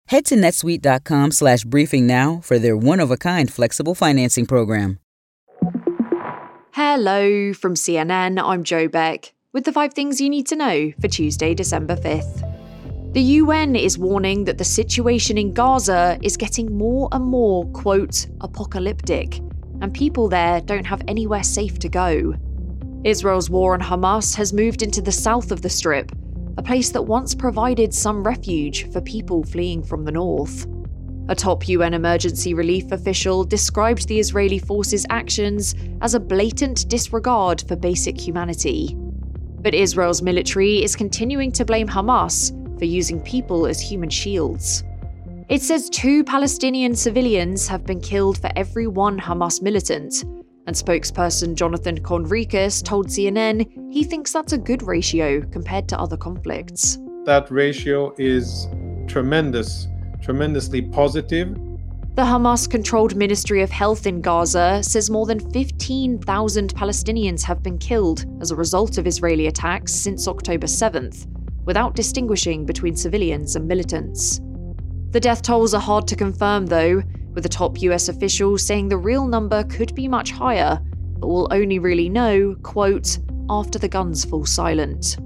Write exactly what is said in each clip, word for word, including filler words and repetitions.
Head to netsuite.com slash briefing now for their one-of-a-kind flexible financing program. Hello from C N N, I'm Jo Beck, with the five things you need to know for Tuesday, December fifth. The U N is warning that the situation in Gaza is getting more and more, quote, apocalyptic, and people there don't have anywhere safe to go. Israel's war on Hamas has moved into the south of the Strip, a place that once provided some refuge for people fleeing from the north. A top U N emergency relief official described the Israeli forces' actions as a blatant disregard for basic humanity. But Israel's military is continuing to blame Hamas for using people as human shields. It says two Palestinian civilians have been killed for every one Hamas militant, and spokesperson Jonathan Conricus told C N N he thinks that's a good ratio compared to other conflicts. That ratio is tremendous, tremendously positive. The Hamas-controlled Ministry of Health in Gaza says more than fifteen thousand Palestinians have been killed as a result of Israeli attacks since October seventh, without distinguishing between civilians and militants. The death tolls are hard to confirm, though, with a top U S official saying the real number could be much higher, but we'll only really know, quote, after the guns fall silent.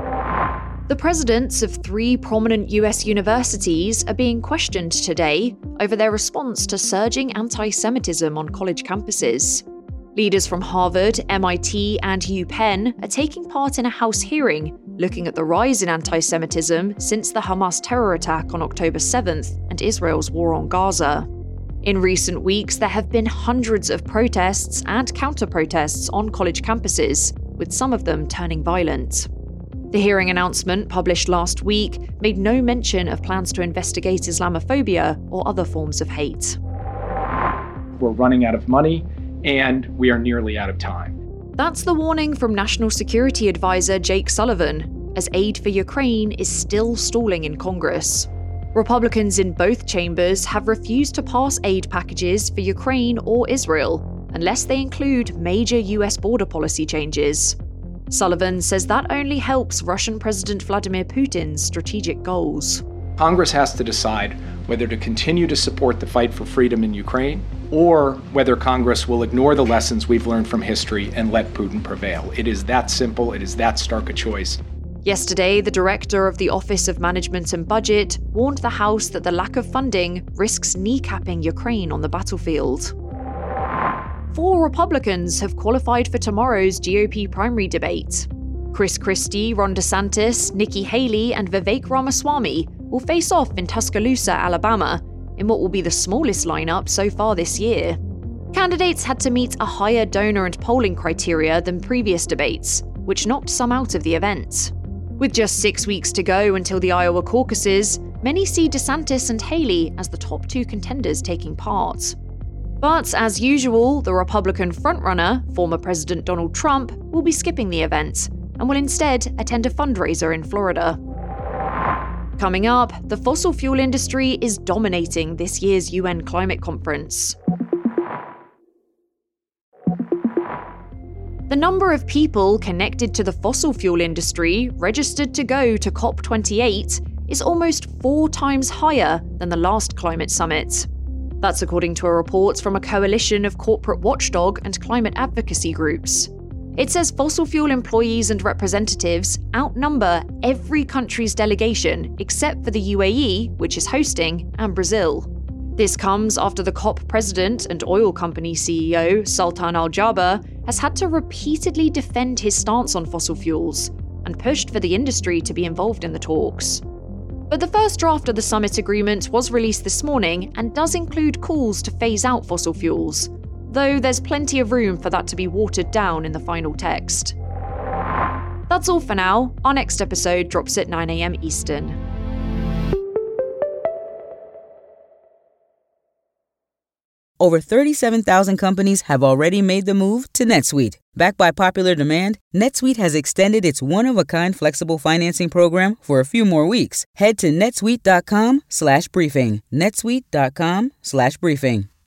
The presidents of three prominent U S universities are being questioned today over their response to surging anti-Semitism on college campuses. Leaders from Harvard, M I T, and UPenn are taking part in a House hearing looking at the rise in anti-Semitism since the Hamas terror attack on October seventh and Israel's war on Gaza. In recent weeks, there have been hundreds of protests and counter-protests on college campuses, with some of them turning violent. The hearing announcement, published last week, made no mention of plans to investigate Islamophobia or other forms of hate. We're running out of money, and we are nearly out of time. That's the warning from National Security Advisor Jake Sullivan, as aid for Ukraine is still stalling in Congress. Republicans in both chambers have refused to pass aid packages for Ukraine or Israel, unless they include major U S border policy changes. Sullivan says that only helps Russian President Vladimir Putin's strategic goals. Congress has to decide whether to continue to support the fight for freedom in Ukraine, or whether Congress will ignore the lessons we've learned from history and let Putin prevail. It is that simple, it is that stark a choice. Yesterday, the director of the Office of Management and Budget warned the House that the lack of funding risks kneecapping Ukraine on the battlefield. Four Republicans have qualified for tomorrow's G O P primary debate. Chris Christie, Ron DeSantis, Nikki Haley, and Vivek Ramaswamy will face off in Tuscaloosa, Alabama, in what will be the smallest lineup so far this year. Candidates had to meet a higher donor and polling criteria than previous debates, which knocked some out of the event. With just six weeks to go until the Iowa caucuses, many see DeSantis and Haley as the top two contenders taking part. But as usual, the Republican frontrunner, former President Donald Trump, will be skipping the event and will instead attend a fundraiser in Florida. Coming up, the fossil fuel industry is dominating this year's U N climate conference. The number of people connected to the fossil fuel industry registered to go to COP twenty-eight is almost four times higher than the last climate summit. That's according to a report from a coalition of corporate watchdog and climate advocacy groups. It says fossil fuel employees and representatives outnumber every country's delegation except for the U A E, which is hosting, and Brazil. This comes after the COP president and oil company C E O, Sultan Al Jaber, has had to repeatedly defend his stance on fossil fuels and pushed for the industry to be involved in the talks. But the first draft of the summit agreement was released this morning and does include calls to phase out fossil fuels, though there's plenty of room for that to be watered down in the final text. That's all for now. Our next episode drops at nine a.m. Eastern. Over thirty-seven thousand companies have already made the move to NetSuite. Backed by popular demand, NetSuite has extended its one-of-a-kind flexible financing program for a few more weeks. Head to netsuite.com slash briefing. netsuite.com slash briefing.